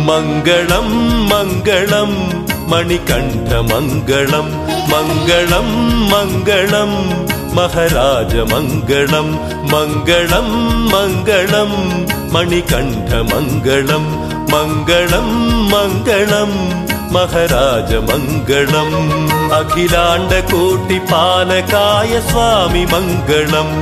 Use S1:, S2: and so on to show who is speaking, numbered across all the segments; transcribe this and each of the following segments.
S1: मङ्गलं मङ्गलं मणिकण्ठमङ्गलं मङ्गलं मङ्गलं महाराजमङ्गलं मङ्गलं मङ्गलं मणिकण्ठमङ्गलं मङ्गलं मङ्गलं महाराजमङ्गलम् अखिलाण्डकोटिपालकाय स्वामी मङ्गलम्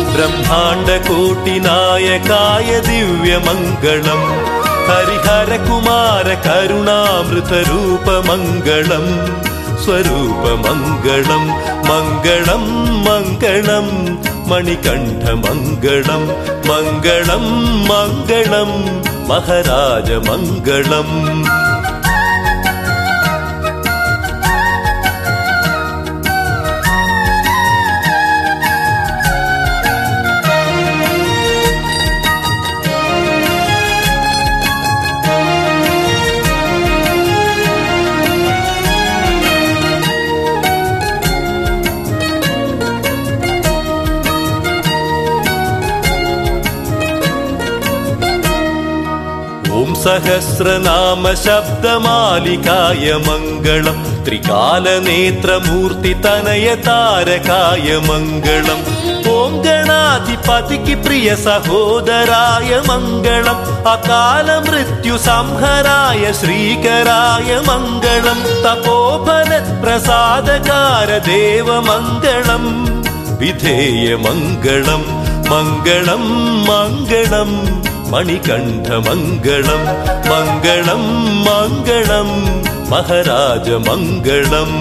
S1: ब्रह्माण्डकोटिनायकाय दिव्यमङ्गलम् हरिहरकुमार करुणामृतरूपमङ्गलम् स्वरूपमङ्गलं मङ्गलं मङ्गलं मणिकण्ठमङ्गलं मङ्गलं मङ्गलं महाराजमङ्गलम् सहस्रनाम शब्दमालिकाय मङ्गलं त्रिकालनेत्रमूर्तितनय तारकाय मङ्गलम् ॐ गणाधिपतिकी प्रिय सहोदराय मङ्गलम् अकाल मृत्यु संहराय श्रीकराय मङ्गलं तपोफलप्रसादकार देव मङ्गलम् विधेय मङ्गलं मङ्गलं मङ्गलं मणिकण्ठमङ्गलं मङ्गलं मङ्गलं महाराजमङ्गलम्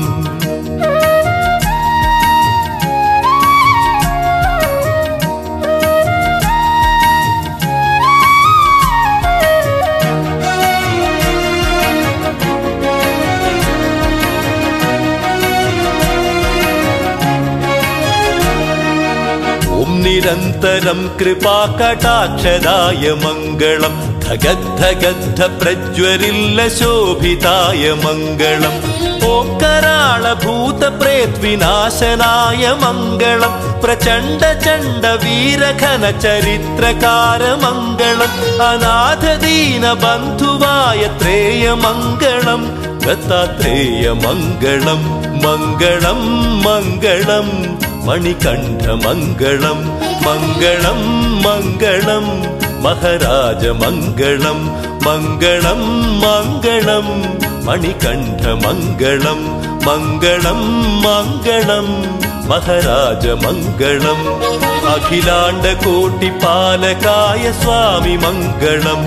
S1: निरन्तरं कृपाकटाक्षदाय मङ्गलं धगद्धगद्ध प्रज्वलिल्ल शोभिताय मङ्गलम् ॐ कराळभूतप्रेतविनाशनाय मङ्गलं प्रचण्ड चण्ड वीरघन चरित्रकार मङ्गलम् अनाथ दीन बन्धुवाय त्रेय मङ्गलं दत्तात्रेय मङ्गलं मङ्गलं मङ्गलं मणिकण्ठमङ्गलं मङ्गलं मङ्गलं महाराजमङ्गलं मङ्गलं मङ्गलं मणिकण्ठमङ्गलं मङ्गलं मङ्गलं महाराजमङ्गलम् अखिलाण्डकोटिपालकाय स्वामी मङ्गलं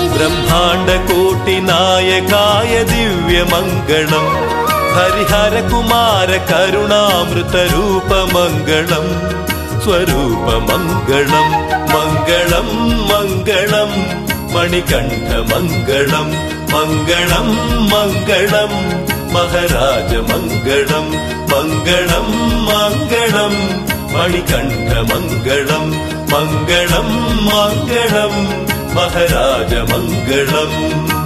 S1: ब्रह्माण्डकोटिनायकाय दिव्यमङ्गलम् हरिहरकुमार करुणामृतरूपमङ्गलं स्वरूपमङ्गलं मङ्गलं मङ्गलं मणिकण्ठमङ्गलं मङ्गलं मङ्गलं महाराजमङ्गलं मङ्गलं मङ्गलं मणिकण्ठमङ्गलं मङ्गलं मङ्गलं महाराजमङ्गलम्।